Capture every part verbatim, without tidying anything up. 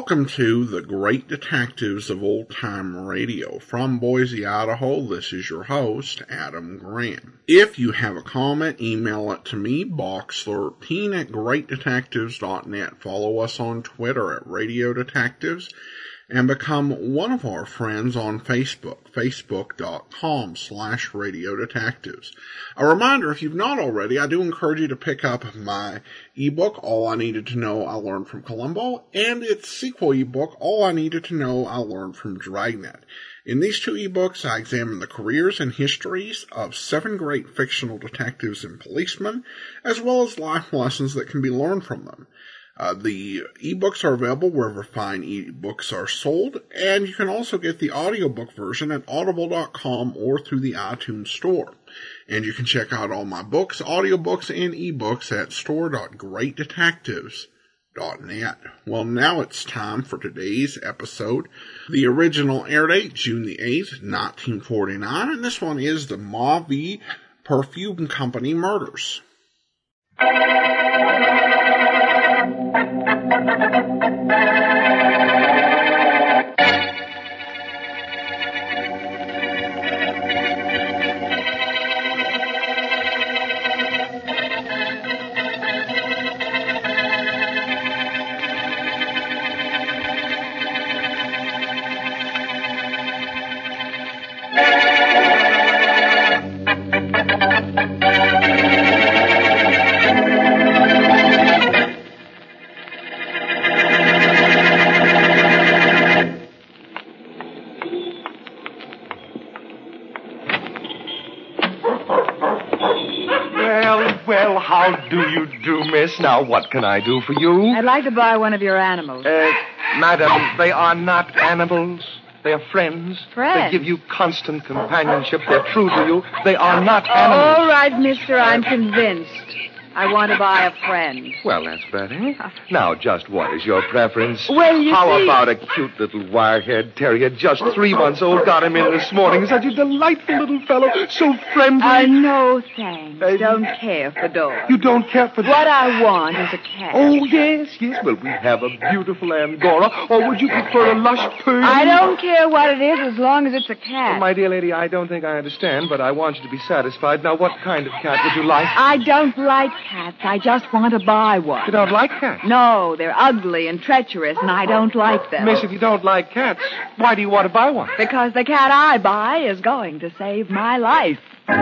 Welcome to the Great Detectives of Old Time Radio. From Boise, Idaho, this is your host, Adam Graham. If you have a comment, email it to me, box thirteen at great detectives dot net. Follow us on Twitter at Radio Detectives, and become one of our friends on Facebook, facebook.com slash Radio Detectives. A reminder, if you've not already, I do encourage you to pick up my ebook, All I Needed to Know I Learned from Columbo, and its sequel ebook, All I Needed to Know I Learned from Dragnet. In these two ebooks, I examine the careers and histories of seven great fictional detectives and policemen, as well as life lessons that can be learned from them. Uh, the ebooks are available wherever fine ebooks are sold, and you can also get the audiobook version at audible dot com or through the iTunes Store. And you can check out all my books, audiobooks, and ebooks at store dot great detectives dot net. Well, now it's time for today's episode. The original air date, June the eighth, nineteen forty-nine, and this one is the Mauvais Perfume Company murders. How do you do, miss? Now, what can I do for you? I'd like to buy one of your animals. Uh, madam, they are not animals. They are friends. Friends? They give you constant companionship. They're true to you. They are not animals. All right, mister, I'm convinced. I want to buy a friend. Well, that's better. Now, just what is your preference? Well, you How see... about a cute little wire-haired terrier, just three months old, got him in this morning. Such a delightful little fellow, so friendly. Uh, no, thanks. I don't care for dogs. You don't care for... What I want is a cat. Oh, yes, yes. Well, we have a beautiful Angora, or would you prefer a lush Persian? I don't care what it is as long as it's a cat. Well, my dear lady, I don't think I understand, but I want you to be satisfied. Now, what kind of cat would you like? I don't like cats. I just want to buy one. You don't like cats? No, they're ugly and treacherous, and I don't like them. Miss, if you don't like cats, why do you want to buy one? Because the cat I buy is going to save my life.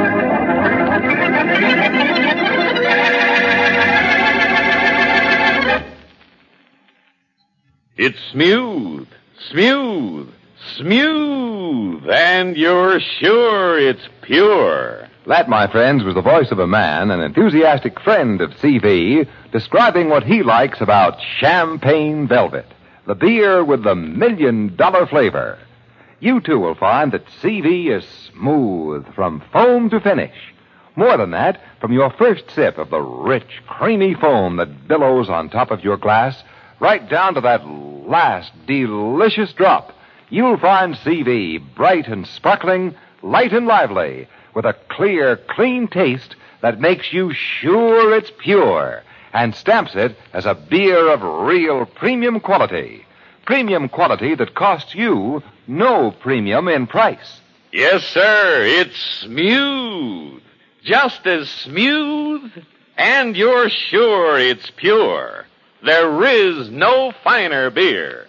It's smooth, smooth, smooth, and you're sure it's pure. That, my friends, was the voice of a man, an enthusiastic friend of C V, describing what he likes about Champagne Velvet, the beer with the million-dollar flavor. You, too, will find that C V is smooth from foam to finish. More than that, from your first sip of the rich, creamy foam that billows on top of your glass, right down to that last delicious drop, you'll find C V bright and sparkling, light and lively, with a clear, clean taste that makes you sure it's pure and stamps it as a beer of real premium quality. Premium quality that costs you no premium in price. Yes, sir, it's smooth. Just as smooth, and you're sure it's pure. There is no finer beer.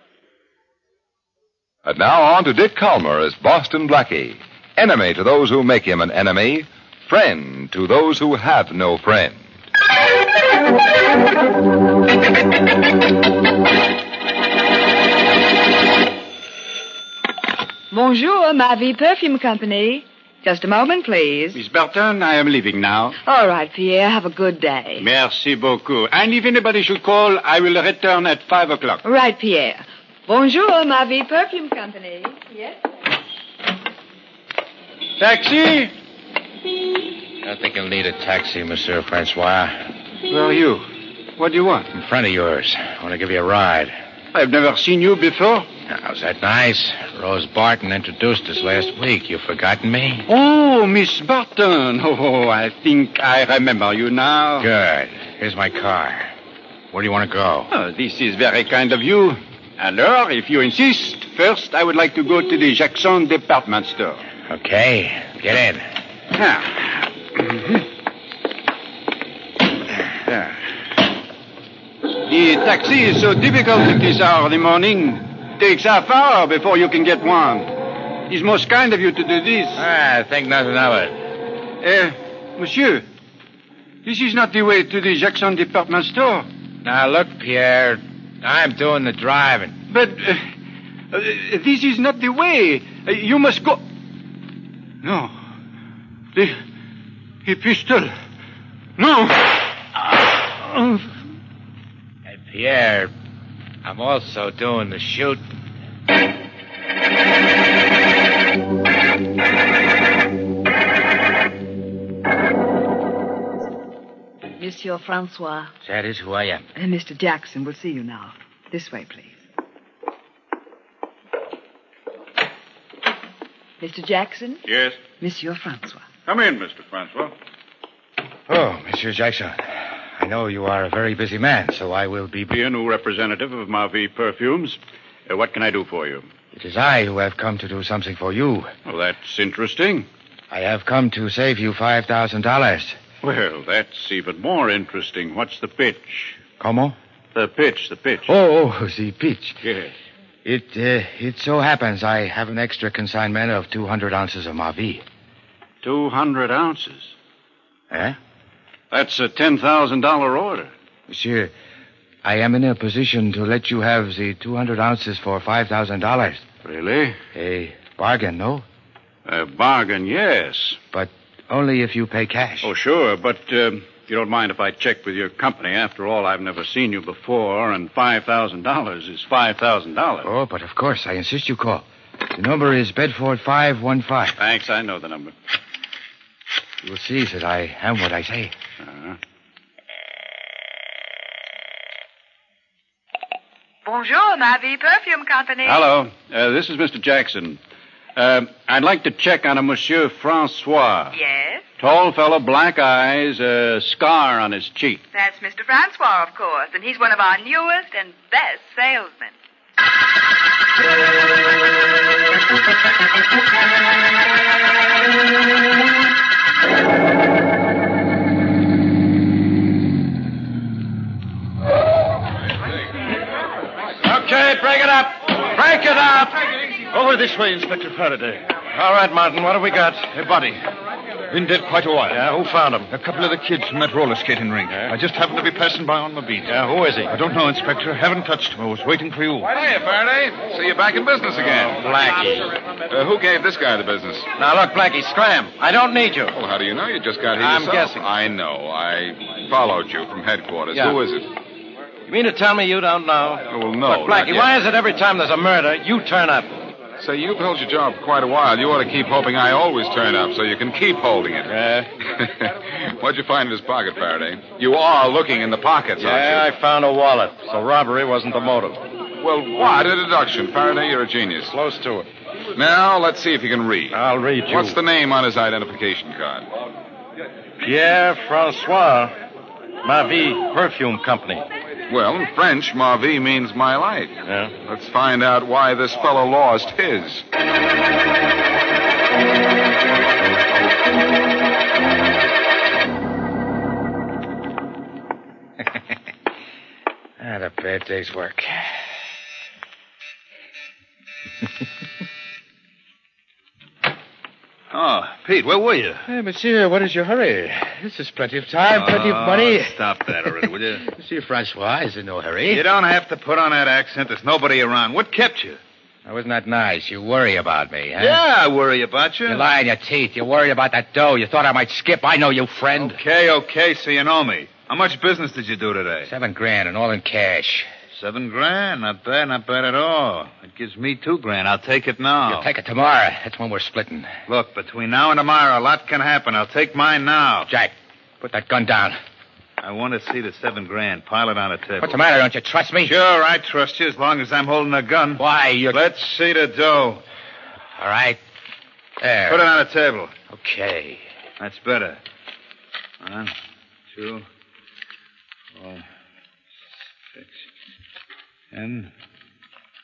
And now on to Dick Calmer as Boston Blackie. Enemy to those who make him an enemy, friend to those who have no friend. Bonjour, Mauvais Perfume Company. Just a moment, please. Miss Burton, I am leaving now. All right, Pierre, have a good day. Merci beaucoup. And if anybody should call, I will return at five o'clock. Right, Pierre. Bonjour, Mauvais Perfume Company. Yes? Taxi? I think you'll need a taxi, Monsieur Francois. Where are you? What do you want? In front of yours. I want to give you a ride. I've never seen you before. Now, was that nice? Rose Barton introduced us last week. You forgotten me? Oh, Miss Barton. Oh, I think I remember you now. Good. Here's my car. Where do you want to go? Oh, this is very kind of you. Alors, if you insist, first I would like to go to the Jackson department store. Okay, get in. Ah. Mhm. Ah. The taxi is so difficult at this hour of the morning. Takes half hour before you can get one. It's most kind of you to do this. Ah, think nothing of it. Eh, monsieur, this is not the way to the Jackson department store. Now, look, Pierre, I'm doing the driving. But uh, uh, this is not the way. Uh, you must go... No. The, the pistol. No. Uh, Hey, Pierre, I'm also doing the shooting. Monsieur Francois. That is who I am. Uh, Mister Jackson will see you now. This way, please. Mister Jackson? Yes? Monsieur Francois. Come in, Mister Francois. Oh, Monsieur Jackson, I know you are a very busy man, so I will be... Be a new representative of Marvi Perfumes. Uh, what can I do for you? It is I who have come to do something for you. Well, that's interesting. I have come to save you five thousand dollars. Well, that's even more interesting. What's the pitch? Como? The pitch, the pitch. Oh, oh, the pitch. Yes. It, uh, it so happens I have an extra consignment of two hundred ounces of Marvi. Two hundred ounces. Eh? That's a ten thousand dollar order. Monsieur, I am in a position to let you have the two hundred ounces for five thousand dollars. Really? A bargain, no? A bargain, yes. But only if you pay cash. Oh, sure, but um, you don't mind if I check with your company. After all, I've never seen you before, and five thousand dollars is five thousand dollars. Oh, but of course, I insist you call. The number is Bedford five one five. Thanks, I know the number. You will see that I am what I say. Uh-huh. Bonjour, Mavi Perfume Company. Hello. Uh, this is Mister Jackson. Uh, I'd like to check on a Monsieur Francois. Yes? Tall fellow, black eyes, a scar on his cheek. That's Mister Francois, of course, and he's one of our newest and best salesmen. Okay, break it up. Break it up. Over this way, Inspector Faraday. All right, Martin, what have we got? A body. Been dead quite a while. Yeah, who found him? A couple of the kids from that roller skating rink. Yeah? I just happened to be passing by on my beat. Yeah, who is he? I don't know, Inspector. Haven't touched him. I was waiting for you. Hiya, Faraday. So you're back in business again. Blackie. Uh, who gave this guy the business? Now, look, Blackie, scram. I don't need you. Well, how do you know? You just got here I'm yourself. guessing. I know. I followed you from headquarters. Yeah. Who is it? You mean to tell me you don't know? Oh, well, no. Look, Blackie, not yet. why is it every time there's a murder, you turn up? Say, you've held your job for quite a while. You ought to keep hoping I always turn up so you can keep holding it. Yeah? What'd you find in his pocket, Faraday? You are looking in the pockets, Yeah, aren't I found a wallet, so robbery wasn't the motive. you? Well, what a deduction. Faraday, you're a genius. Close to it. Now, let's see if you can read. I'll read you. What's the name on his identification card? Pierre Francois, Mavi Perfume Company. Well, in French, ma vie means my life. Yeah? Let's find out why this fellow lost his. Not a bad day's work. Oh, Pete, where were you? Hey, monsieur, what is your hurry? This is plenty of time, plenty of money. Stop that already, will you? Monsieur Francois is in no hurry. You don't have to put on that accent. There's nobody around. What kept you? That wasn't that nice. You worry about me, huh? Yeah, I worry about you. You lie in your teeth. You worry about that dough. You thought I might skip. I know you, friend. Okay, okay, so you know me. How much business did you do today? Seven grand and all in cash. Seven grand? Not bad, not bad at all. It gives me two grand. I'll take it now. You'll take it tomorrow. That's when we're splitting. Look, between now and tomorrow, a lot can happen. I'll take mine now. Jack, put that gun down. I want to see the seven grand. Pile it on a table. What's the matter? Don't you trust me? Sure, I trust you as long as I'm holding a gun. Why, you... Let's see the dough. All right. There. Put it on a table. Okay. That's better. One, two, four, six, ten,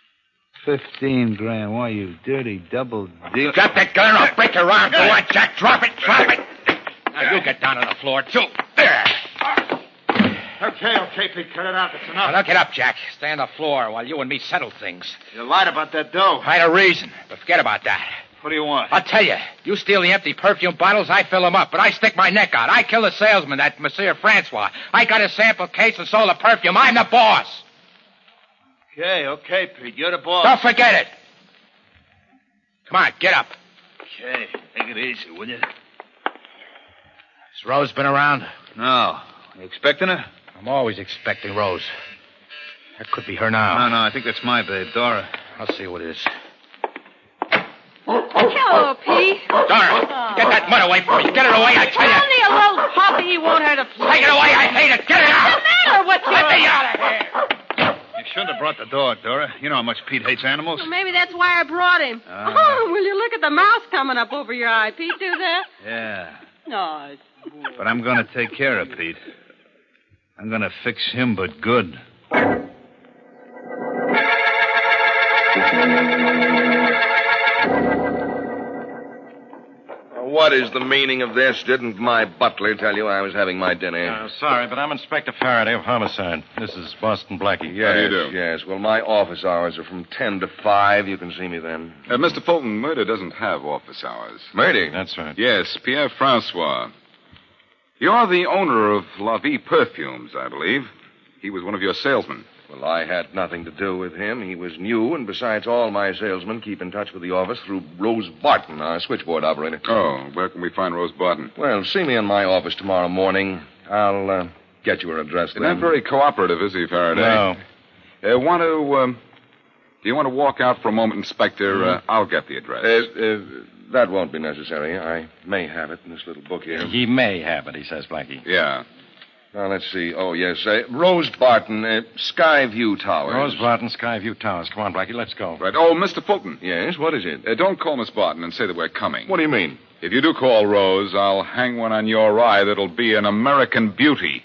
Fifteen grand. Why, you dirty double deal. Drop that gun or I'll break your arm. Go on, Jack. Drop it. Drop it. Now, you get down on the floor, too. There. Okay, okay, Pete. Cut it out. That's enough. Now, now get up, Jack. Stay on the floor while you and me settle things. You lied about that dough. I had a reason, but forget about that. What do you want? I'll tell you. You steal the empty perfume bottles, I fill them up, but I stick my neck out. I kill the salesman, that Monsieur Francois. I got a sample case and sold the perfume. I'm the boss. Okay, okay, Pete. You're the boss. Don't forget it. Come on, get up. Okay, take it easy, will you? Has Rose been around? No. You expecting her? I'm always expecting Rose. That could be her now. No, no, I think that's my babe, Dora. I'll see what it is. Hello, Pete. Dora, get that mud away from me. Get it away, I tell you. Only a little puppy. He won't hurt a fly. Take it away. I hate it. Get it out. What's the matter with you? Let me out of here. You shouldn't have brought the dog, Dora. You know how much Pete hates animals. Well, maybe that's why I brought him. Uh, oh, will you look at the mouse coming up over your eye? Pete, do that? Yeah. No, it's... But I'm going to take care of Pete. I'm going to fix him, but good. What is the meaning of this? Didn't my butler tell you I was having my dinner? Uh, sorry, but I'm Inspector Faraday of Homicide. This is Boston Blackie. Yes, How do you do? Yes. Well, my office hours are from ten to five. You can see me then. Uh, Mister Fulton, murder doesn't have office hours. Murder? That's right. Yes, Pierre Francois. You're the owner of La Vie Perfumes, I believe. He was one of your salesmen. Well, I had nothing to do with him. He was new, and besides, all my salesmen keep in touch with the office through Rose Barton, our switchboard operator. Oh, where can we find Rose Barton? Well, see me in my office tomorrow morning. I'll uh, get you her address He's then. not very cooperative, is he, Faraday? No. Uh, want to, um, do you want to walk out for a moment, Inspector? Mm. Uh, I'll get the address. Uh, uh, that won't be necessary. I may have it in this little book here. He may have it, he says, Blackie. Yeah. Now, let's see. Oh, yes. Uh, Rose Barton, uh, Skyview Towers. Rose Barton, Skyview Towers. Come on, Blackie, let's go. Right. Oh, Mister Fulton. Yes, what is it? Uh, don't call Miss Barton and say that we're coming. What do you mean? If you do call Rose, I'll hang one on your eye that'll be an American beauty.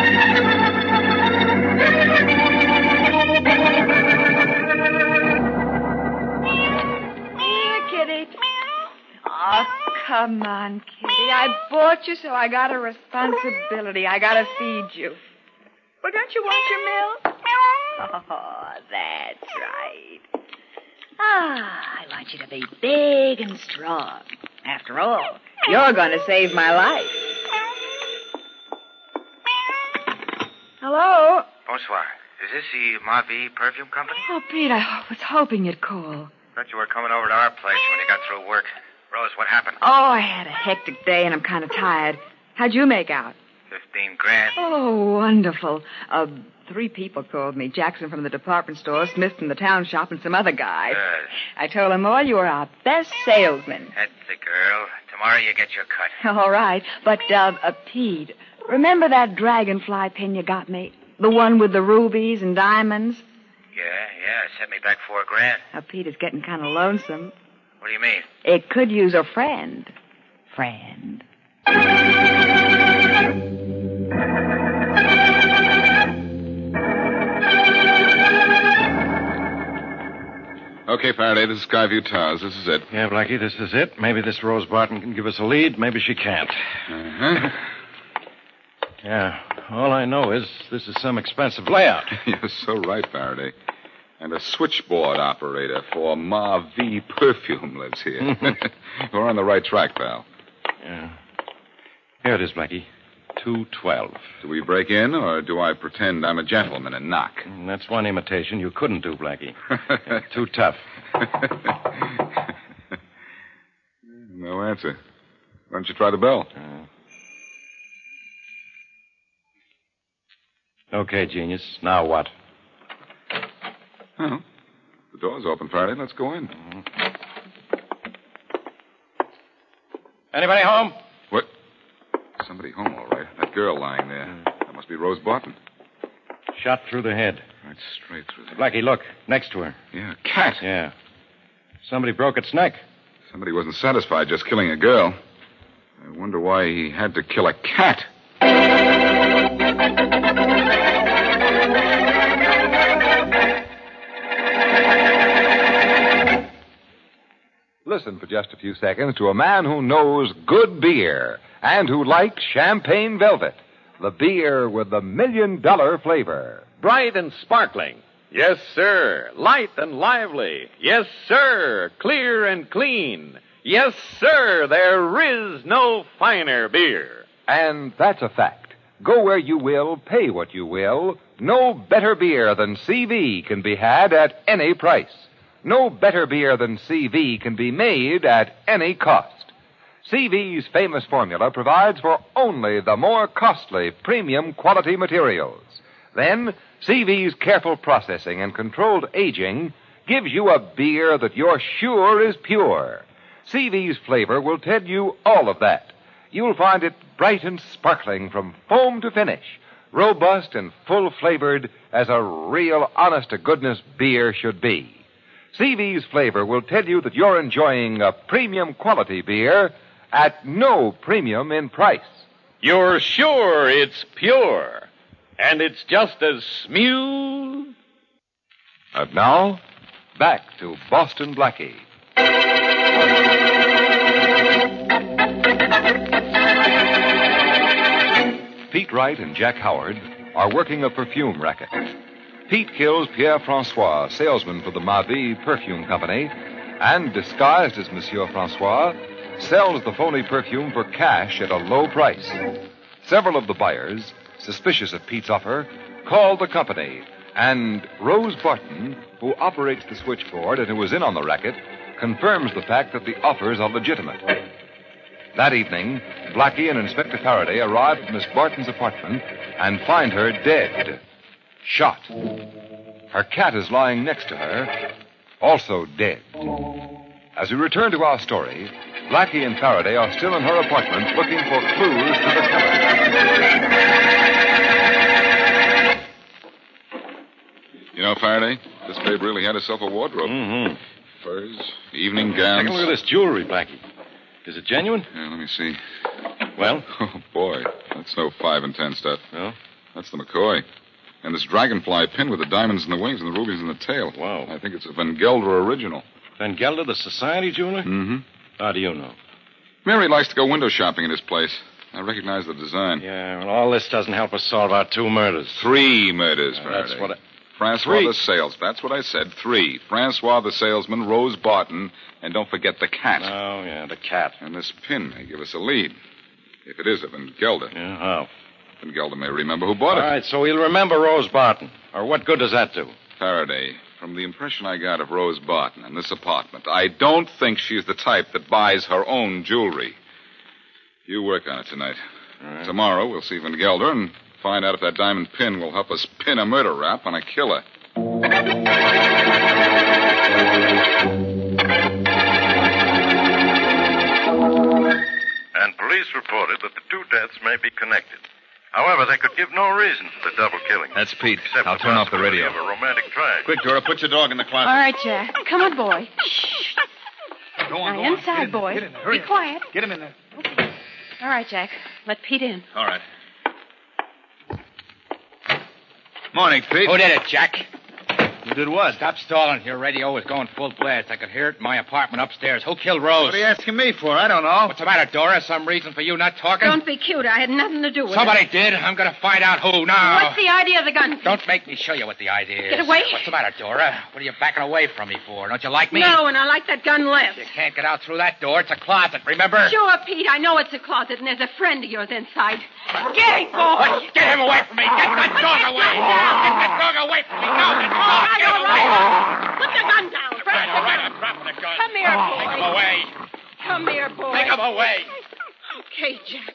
Here, kitty. Oh, come on, kitty. I bought you, so I got a responsibility. I got to feed you. Well, don't you want your milk? Oh, that's right. Ah, I want you to be big and strong. After all, you're going to save my life. Hello? Bonsoir. Is this the Ma Vie Perfume Company? Oh, Pete, I was hoping you'd call. Thought you were coming over to our place when you got through work. Rose, what happened? Oh, I had a hectic day, and I'm kind of tired. How'd you make out? Fifteen grand. Oh, wonderful. Uh, three people called me. Jackson from the department store, Smith from the town shop, and some other guy. Good. I told them all you were our best salesman. That's the girl. Tomorrow you get your cut. All right. But, uh, uh, Pete, remember that dragonfly pin you got me? The one with the rubies and diamonds? Yeah, yeah. Set me back four grand. Now, Pete, it's getting kind of lonesome. What do you mean? It could use a friend. Friend. Okay, Faraday, this is Skyview Towers. This is it. Yeah, Blackie, this is it. Maybe this Rose Barton can give us a lead. Maybe she can't. Uh-huh. Yeah, all I know is this is some expensive layout. You're so right, Faraday. And a switchboard operator for Ma Vie Perfume lives here. We're on the right track, pal. Yeah. Here it is, Blackie. two twelve. Do we break in, or do I pretend I'm a gentleman and knock? And that's one imitation you couldn't do, Blackie. Too tough. No answer. Why don't you try the bell? Uh, okay, genius. Now what? Well, the door's open, Faraday. Let's go in. Mm-hmm. Anybody home? What? Somebody home, all right. That girl lying there. That must be Rose Barton. Shot through the head. Right straight through the... Blackie, look. Next to her. Yeah, a cat. Yeah. Somebody broke its neck. Somebody wasn't satisfied just killing a girl. I wonder why he had to kill a cat. Listen for just a few seconds to a man who knows good beer and who likes Champagne Velvet, the beer with the million-dollar flavor. Bright and sparkling. Yes, sir. Light and lively. Yes, sir. Clear and clean. Yes, sir. There is no finer beer. And that's a fact. Go where you will, pay what you will. No better beer than C V can be had at any price. No better beer than C V can be made at any cost. C V's famous formula provides for only the more costly premium quality materials. Then, C V's careful processing and controlled aging gives you a beer that you're sure is pure. C V's flavor will tell you all of that. You'll find it bright and sparkling from foam to finish, robust and full-flavored as a real honest-to-goodness beer should be. C V's flavor will tell you that you're enjoying a premium quality beer at no premium in price. You're sure it's pure, and it's just as smooth. And now, back to Boston Blackie. Pete Wright and Jack Howard are working a perfume racket. Pete kills Pierre Francois, salesman for the Mavis Perfume Company, and, disguised as Monsieur Francois, sells the phony perfume for cash at a low price. Several of the buyers, suspicious of Pete's offer, call the company, and Rose Barton, who operates the switchboard and who was in on the racket, confirms the fact that the offers are legitimate. That evening, Blackie and Inspector Faraday arrive at Miss Barton's apartment and find her dead. Shot. Her cat is lying next to her, also dead. As we return to our story, Blackie and Faraday are still in her apartment looking for clues to the killer. You know, Faraday, this babe really had herself a wardrobe. Mm-hmm. Furs, evening gowns. Take a look at this jewelry, Blackie. Is it genuine? Yeah, let me see. Well? Oh, boy. That's no five and ten stuff. No? That's the McCoy. And this dragonfly pin with the diamonds in the wings and the rubies in the tail. Wow. I think it's a Van Gelder original. Van Gelder, the society jeweler? Mm-hmm. How do you know? Mary likes to go window shopping at his place. I recognize the design. Yeah, well, all this doesn't help us solve our two murders. Three murders, Uh, Faraday. that's what I... Francois Three. the sales. That's what I said. Three. Francois the salesman, Rose Barton, and don't forget the cat. Oh, yeah, the cat. And this pin may give us a lead. If it is a Van Gelder. Yeah, how? Van Gelder may remember who bought All it. right, so he'll remember Rose Barton. Or what good does that do? Faraday, from the impression I got of Rose Barton in this apartment, I don't think she's the type that buys her own jewelry. You work on it tonight. All right. Tomorrow we'll see Van Gelder and find out if that diamond pin will help us pin a murder rap on a killer. And police reported that the two deaths may be connected. However, they could give no reason for the double killing. That's Pete. Except I'll the turn off the possibility radio. Of a romantic triangle. Quick, Dora, put your dog in the closet. All right, Jack. Come on, boy. Shh. Go on, now, go on. inside, Get in, boy. get in there. Hurry Be up. quiet. Get him in there. All right, Jack. Let Pete in. All right. Morning, Pete. Who did it, Jack? Who did what? Stop stalling. Your radio was going full blast. I could hear it in my apartment upstairs. Who killed Rose? What are you asking me for? I don't know. What's the matter, Dora? Some reason for you not talking? Don't be cute. I had nothing to do with Somebody it. did. I'm going to find out who now. What's the idea of the gun? Don't make me show you what the idea is. Get away. What's the matter, Dora? What are you backing away from me for? Don't you like me? No, and I like that gun less. You can't get out through that door. It's a closet, remember? Sure, Pete. I know it's a closet, and there's a friend of yours inside. Get him, boy. Get him away from me. Get that dog away. Get that dog away from me. No, get, oh, get him away. Put the gun down. All right, all right, I'm dropping the gun. Come here, boy. Take him away. Come here, boy. Take him away. Okay, Jack.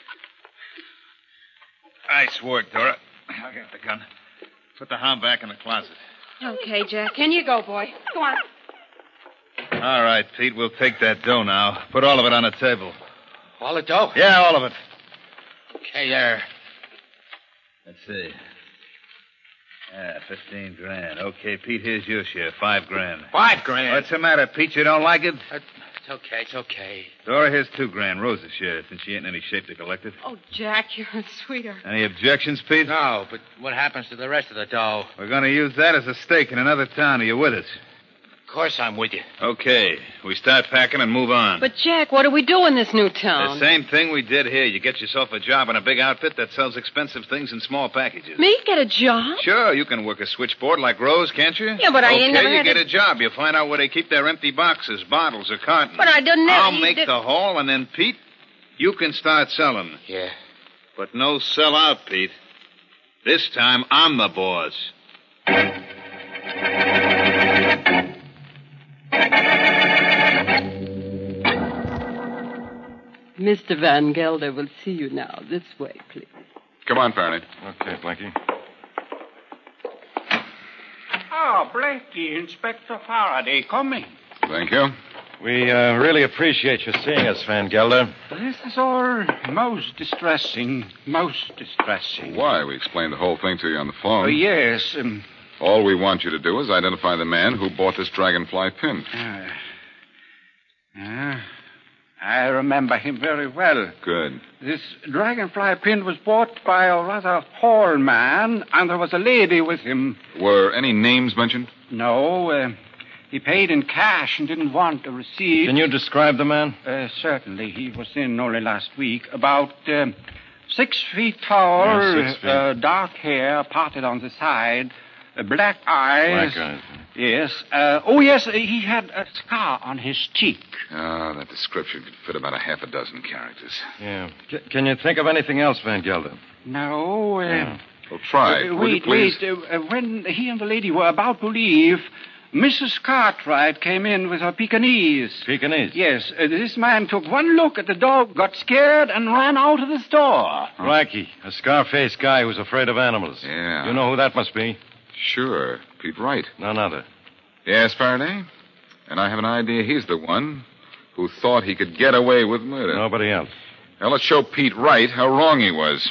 Nice work, Dora. I'll get the gun. Put the hound back in the closet. Okay, Jack. In you go, boy. Go on. All right, Pete, we'll take that dough now. Put all of it on the table. All the dough? Yeah, all of it. Okay, there. Let's see. Yeah, fifteen grand. Okay, Pete, here's your share. Five grand. Five grand? What's the matter, Pete? You don't like it? Uh, it's okay, it's okay. Dora, here's two grand. Rose's share, since she ain't in any shape to collect it. Oh, Jack, you're a sweetheart. Any objections, Pete? No, but what happens to the rest of the dough? We're going to use that as a stake in another town. Are you with us? Of course I'm with you. Okay, we start packing and move on. But, Jack, what do we do in this new town? The same thing we did here. You get yourself a job in a big outfit that sells expensive things in small packages. Me get a job? Sure, you can work a switchboard like Rose, can't you? Yeah, but I okay, ain't never you had get a... a job. You find out where they keep their empty boxes, bottles, or cartons. But I didn't have... I'll make the haul, and then, Pete, you can start selling. Yeah. But no sell out, Pete. This time, I'm the boss. Mister Van Gelder will see you now. This way, please. Come on, Faraday. Okay, Blackie. Oh, Blackie, Inspector Faraday, come in. Thank you. We uh, really appreciate you seeing us, Van Gelder. This is all most distressing, most distressing. Why? We explained the whole thing to you on the phone. Oh, yes. Um, All we want you to do is identify the man who bought this dragonfly pin. uh, uh, I remember him very well. Good. This dragonfly pin was bought by a rather tall man, and there was a lady with him. Were any names mentioned? No, uh, he paid in cash and didn't want a receipt. Can you describe the man? Uh, certainly. He was in only last week. About um, six feet tall, Yeah, six feet. Uh, dark hair parted on the side, uh, black eyes. Black eyes. Yes. Uh, oh, yes, uh, he had a scar on his cheek. Ah, that description could fit about a half a dozen characters. Yeah. C- can you think of anything else, Van Gelder? No. Uh, Yeah. Well, try. uh, Will you wait, please? wait. Uh, uh, when he and the lady were about to leave, Missus Cartwright came in with her Pekingese. Pekingese? Yes. Uh, this man took one look at the dog, got scared, and ran out of the store. Blackie, a scar-faced guy who's afraid of animals. Yeah. You know who that must be? Sure. Pete Wright. None other. Yes, Faraday? And I have an idea he's the one who thought he could get away with murder. Nobody else. Now, let's show Pete Wright how wrong he was.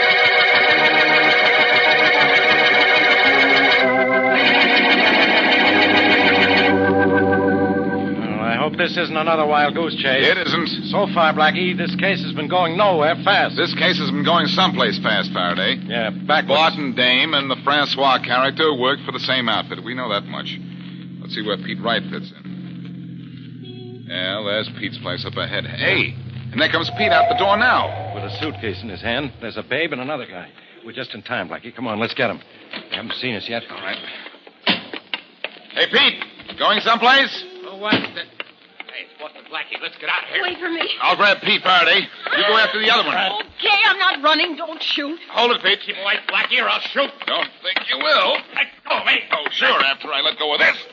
Well, I hope this isn't another wild goose chase. It isn't. So far, Blackie, this case has been going nowhere fast. This case has been going someplace fast, Faraday. Yeah, backwards. Barton Dame and the Francois character worked for the same outfit. We know that much. Let's see where Pete Wright fits in. Yeah, there's Pete's place up ahead. Hey, and there comes Pete out the door now. With a suitcase in his hand. There's a babe and another guy. We're just in time, Blackie. Come on, let's get him. They haven't seen us yet. All right. Hey, Pete, going someplace? Oh, what the... Hey, it's what the Blackie. Let's get out of here. Wait for me. I'll grab Pete, Faraday. You go after the other one. Okay, I'm not running. Don't shoot. Hold it, Pete. Keep away, Blackie, or I'll shoot. Don't think you will. Let go of me. Oh, sure, after I let go of this.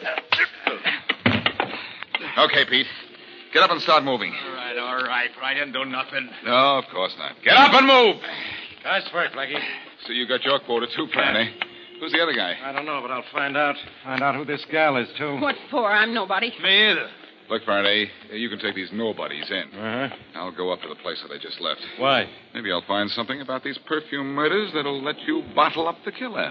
Okay, Pete. Get up and start moving. All right, all right, but I didn't do nothing. No, of course not. Get up and move. Nice work, Blackie. So you got your quota, too, Faraday. Who's the other guy? I don't know, but I'll find out. Find out who this gal is, too. What for? I'm nobody. Me either. Look, Faraday, you can take these nobodies in. Uh-huh. I'll go up to the place that they just left. Why? Maybe I'll find something about these perfume murders that'll let you bottle up the killer.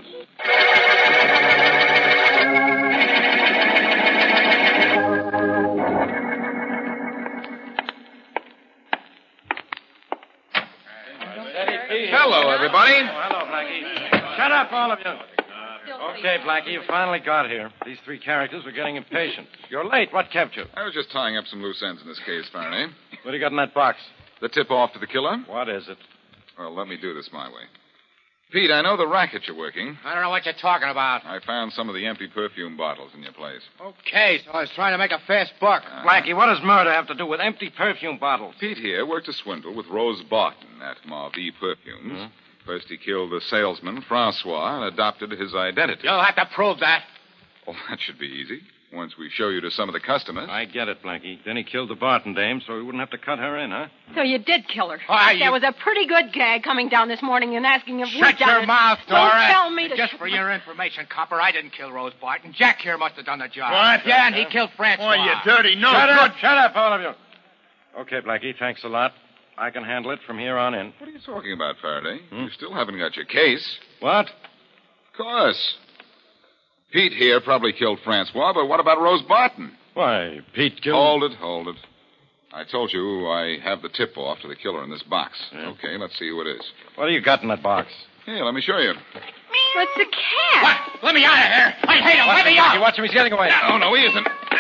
Hello, everybody. Oh, hello, Blackie. Shut up, all of you. Okay, Blackie, you finally got here. These three characters were getting impatient. You're late. What kept you? I was just tying up some loose ends in this case, Faraday. What do you got in that box? The tip-off to the killer? What is it? Well, let me do this my way. Pete, I know the racket you're working. I don't know what you're talking about. I found some of the empty perfume bottles in your place. Okay, so I was trying to make a fast buck. Uh-huh. Blackie, what does murder have to do with empty perfume bottles? Pete here worked a swindle with Rose Barton at Marvie Perfumes. Hmm? First, he killed the salesman, Francois, and adopted his identity. You'll have to prove that. Oh, that should be easy. Once we show you to some of the customers. I get it, Blackie. Then he killed the Barton dame, so he wouldn't have to cut her in, huh? So you did kill her. Why, you- There was a pretty good gag coming down this morning and asking if we'd Shut done your it. mouth, Don't Dora. tell me to Just shut for my- your information, Copper, I didn't kill Rose Barton. Jack here must have done the job. What? Yeah, and he killed Francois. Boy, you dirty no Shut good. up, shut up, all of you. Okay, Blackie, thanks a lot. I can handle it from here on in. What are you talking about, Faraday? Hmm? You still haven't got your case. What? Of course. Pete here probably killed Francois, but what about Rose Barton? Why, Pete killed... Hold it, hold it. I told you I have the tip-off to the killer in this box. Yeah. Okay, let's see who it is. What do you got in that box? Here, let me show you. What's the cat? What? Let me out of here. I hate him. Let me Blackie, out. watch him. He's getting away. Oh, no, he isn't.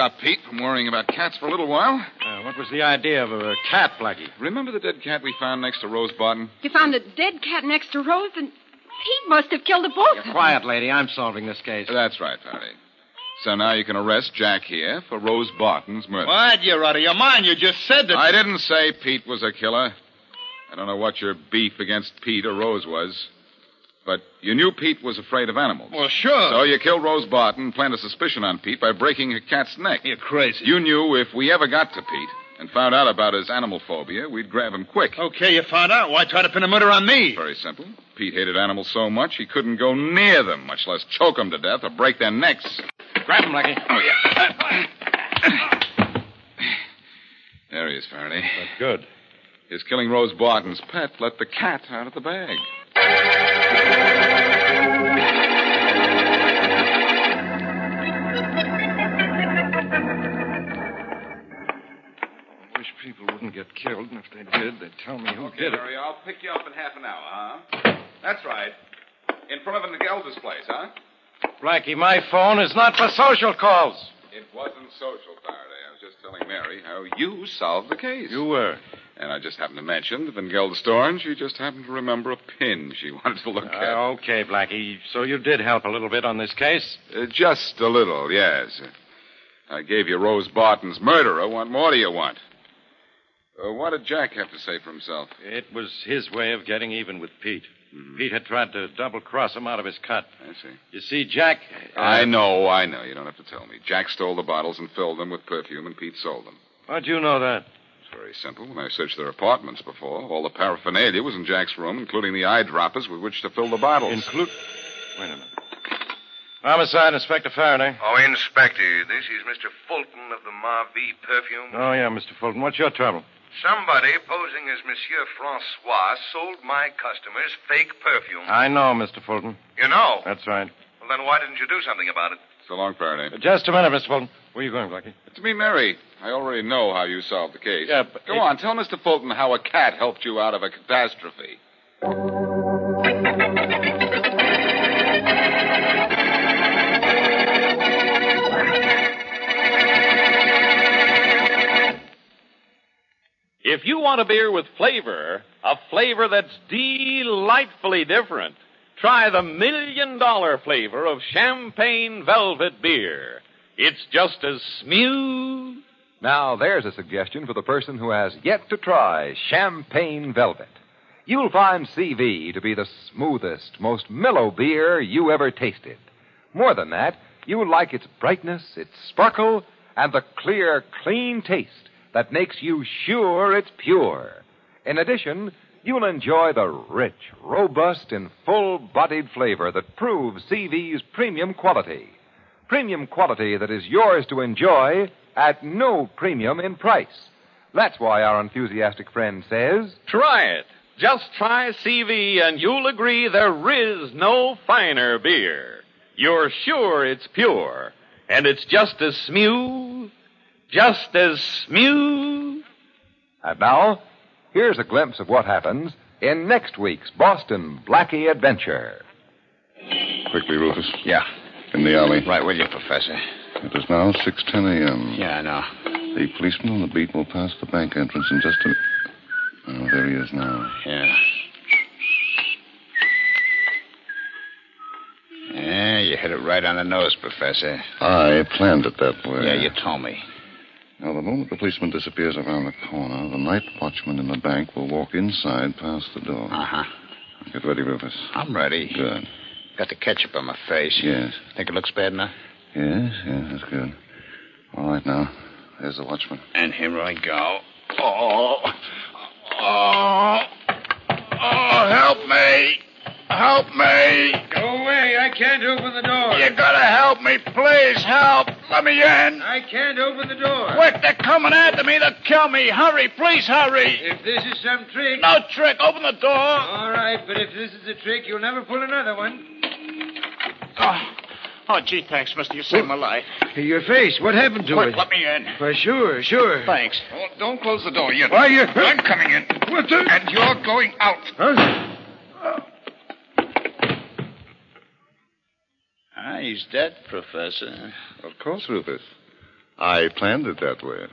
stop Pete from worrying about cats for a little while. Uh, what was the idea of a cat, Blackie? Remember the dead cat we found next to Rose Barton? You found a dead cat next to Rose, and Pete must have killed the both of them. Quiet, lady. I'm solving this case. That's right, Faraday. So now you can arrest Jack here for Rose Barton's murder. What? You're out of your mind. You just said that... I didn't say Pete was a killer. I don't know what your beef against Pete or Rose was. But you knew Pete was afraid of animals. Well, sure. So you killed Rose Barton, planted a suspicion on Pete by breaking a cat's neck. You're crazy. You knew if we ever got to Pete and found out about his animal phobia, we'd grab him quick. Okay, you found out. Why try to pin a murder on me? Very simple. Pete hated animals so much he couldn't go near them, much less choke them to death or break their necks. Grab him, Blackie. Oh, yeah. There he is, Faraday. That's good. His killing Rose Barton's pet let the cat out of the bag. I wish people wouldn't get killed, and if they did, they'd tell me who Okay, did it. Mary, I'll pick you up in half an hour, huh? That's right. In front of Ngelda's place, huh? Blackie, my phone is not for social calls. It wasn't social, Faraday. I was just telling Mary how you solved the case. You were. And I just happened to mention that in Gelda's store, and she just happened to remember a pin she wanted to look at. Uh, okay, Blackie. So you did help a little bit on this case? Uh, just a little, yes. I gave you Rose Barton's murderer. What more do you want? Uh, what did Jack have to say for himself? It was his way of getting even with Pete. Mm-hmm. Pete had tried to double-cross him out of his cut. I see. You see, Jack... Uh, I know, I know. You don't have to tell me. Jack stole the bottles and filled them with perfume, and Pete sold them. How'd you know that? It's very simple. When I searched their apartments before, all the paraphernalia was in Jack's room, including the eyedroppers with which to fill the bottles. Include... Wait a minute. Homicide, Inspector Faraday. Oh, Inspector, this is Mister Fulton of the Marvie Perfume. Oh, yeah, Mister Fulton. What's your trouble? Somebody posing as Monsieur Francois sold my customers fake perfume. I know, Mister Fulton. You know? That's right. Well, then why didn't you do something about it? So long, Faraday. Uh, just a minute, Mister Fulton. Where are you going, Blackie? To me, Mary. I already know how you solved the case. Yeah, but... Go it... on, tell Mister Fulton how a cat helped you out of a catastrophe. If you want a beer with flavor, a flavor that's delightfully different, try the million dollar flavor of Champagne Velvet Beer. It's just as smooth. Now, there's a suggestion for the person who has yet to try Champagne Velvet. You'll find C V to be the smoothest, most mellow beer you ever tasted. More than that, you'll like its brightness, its sparkle, and the clear, clean taste that makes you sure it's pure. In addition, you'll enjoy the rich, robust, and full-bodied flavor that proves C V's premium quality. Premium quality that is yours to enjoy at no premium in price. That's why our enthusiastic friend says... Try it. Just try C V and you'll agree there is no finer beer. You're sure it's pure. And it's just as smooth... Just as smooth. And now, here's a glimpse of what happens in next week's Boston Blackie Adventure. Quickly, Rufus. Yeah. In the alley. Right with you, Professor. It is now six ten a.m. Yeah, I know. The policeman on the beat will pass the bank entrance in just a... Oh, there he is now. Yeah. Yeah, you hit it right on the nose, Professor. I planned it that way. Yeah, you told me. Now, the moment the policeman disappears around the corner, the night watchman in the bank will walk inside past the door. Uh-huh. Get ready, Rufus. I'm ready. Good. Got the ketchup on my face. Yes. Think it looks bad enough? Yes, yes, that's good. All right, now. There's the watchman. And here I go. Oh. Oh. Oh, help me. Help me. Go away. I can't open the door. You gotta help me. Please help. Let me in. I can't open the door. Quick, they're coming after me. They'll kill me. Hurry, please hurry. If this is some trick... No trick. Open the door. All right, but if this is a trick, you'll never pull another one. Oh, oh gee, thanks, mister. You saved my life. Your face. What happened to Quick, it? let me in. For sure, sure. Thanks. Oh, don't close the door yet. Why, you... I'm coming in. What the... And you're going out. Huh? Ah, he's dead, Professor. Of course, Rufus. I planned it that way.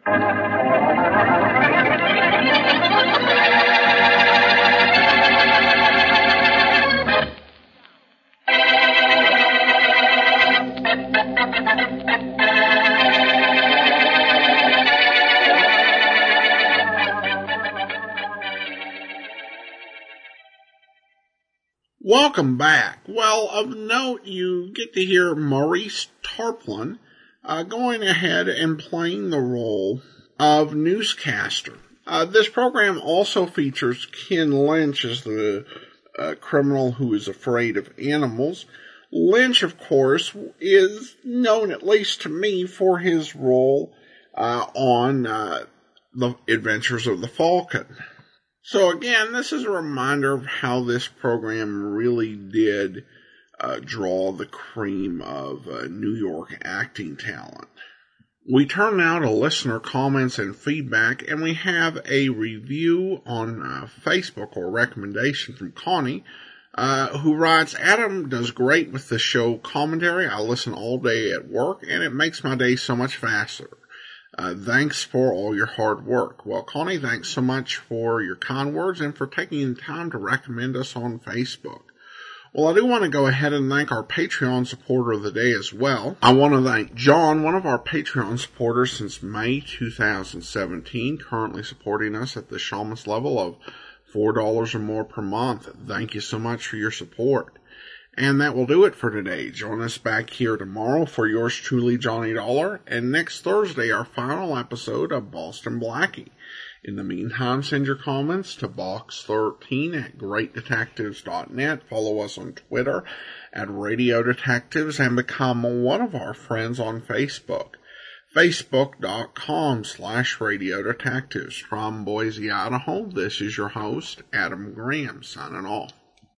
Welcome back. Well, of note, you get to hear Maurice Tarplin uh, going ahead and playing the role of newscaster. Uh, this program also features Ken Lynch as the uh, criminal who is afraid of animals. Lynch, of course, is known, at least to me, for his role uh, on uh, The Adventures of the Falcon. So again, this is a reminder of how this program really did uh, draw the cream of uh, New York acting talent. We turn now to listener comments and feedback, and we have a review on uh, Facebook or recommendation from Connie, uh, who writes, Adam does great with the show commentary. I listen all day at work, and it makes my day so much faster. Uh, thanks for all your hard work. Well, Connie, thanks so much for your kind words and for taking the time to recommend us on Facebook. Well, I do want to go ahead and thank our Patreon supporter of the day as well. I want to thank John, one of our Patreon supporters since May two thousand seventeen, currently supporting us at the Shamus level of four dollars or more per month. Thank you so much for your support. And that will do it for today. Join us back here tomorrow for yours truly, Johnny Dollar, and next Thursday, our final episode of Boston Blackie. In the meantime, send your comments to box thirteen at great detectives dot net. Follow us on Twitter at Radio Detectives and become one of our friends on Facebook. Facebook.com slash Radio Detectives. From Boise, Idaho, this is your host, Adam Graham, signing off.